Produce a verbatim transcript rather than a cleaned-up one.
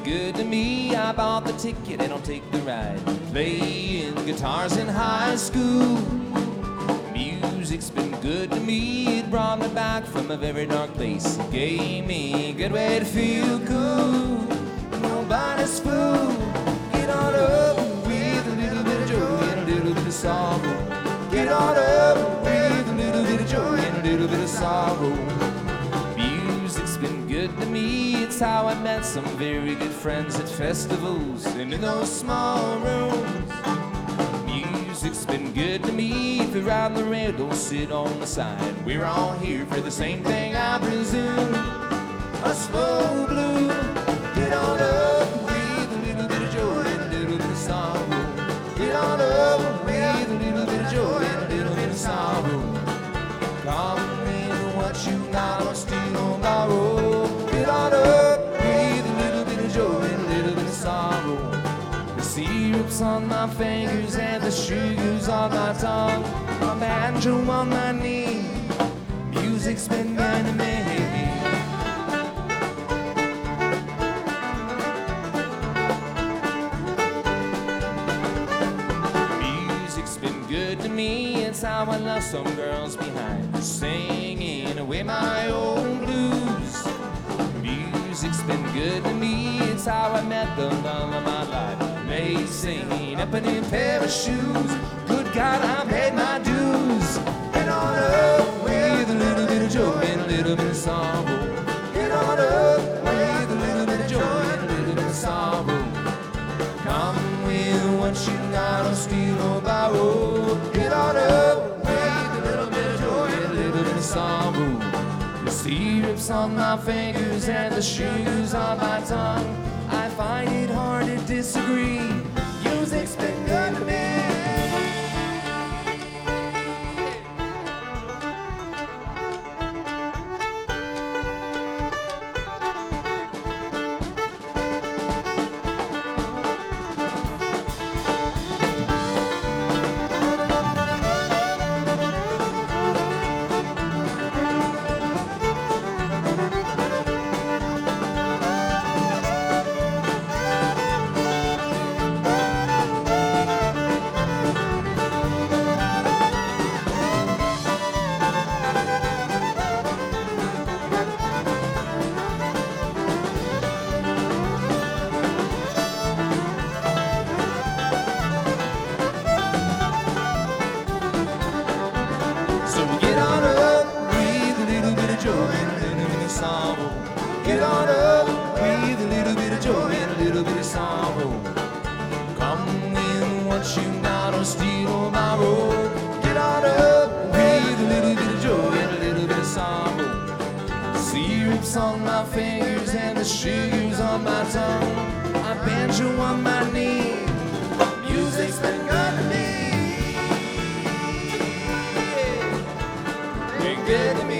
good to me. I bought the ticket and I'll take the ride. Playing guitars in high school. Music's been good to me. It brought me back from a very dark place. It gave me a good way to feel cool. Nobody's fool. Get on up with a little bit of joy and a little bit of sorrow. Get on up with a little bit of joy and a little bit of sorrow. Music's been good to me. It's how I met some very good friends at festivals and in those small rooms. Music's been good to me. If you're riding the rail, don't sit on the side. We're all here for the same thing, I presume. A slow blue. Get on up with a little bit of joy and a little bit of sorrow. Get on up with a little bit of joy and a little bit of sorrow. Come with what you got or steal or borrow. Get on up with a little bit of joy and a little bit of sorrow. The syrup's on my fingers and the sugar's on my tongue. My banjo on my knee. Music's been good to me. Music's been good to me. It's how I left some girls behind, singing away my old blues. Music's been good to me. It's how I met the love of my life. Lacing up a new pair of shoes. Good God, I paid my dues. Get on up with a little bit of joy and a little bit of sorrow. Get on up with a little bit of joy and a little bit of sorrow. Come with what you got or steal or borrow. Get on up with a little bit of joy and a little bit of sorrow. The syrup's on my fingers and the sugar's on my tongue. I find it hard to disagree. Music's been good to me. Get on up with a little bit of joy and a little bit of sorrow. Come with what you got or steal or borrow. Get on up with a little bit of joy and a little bit of sorrow. The syrup's on my fingers and the sugar's on my tongue. I banjo on my knee. Music's been good to me. Been good to me.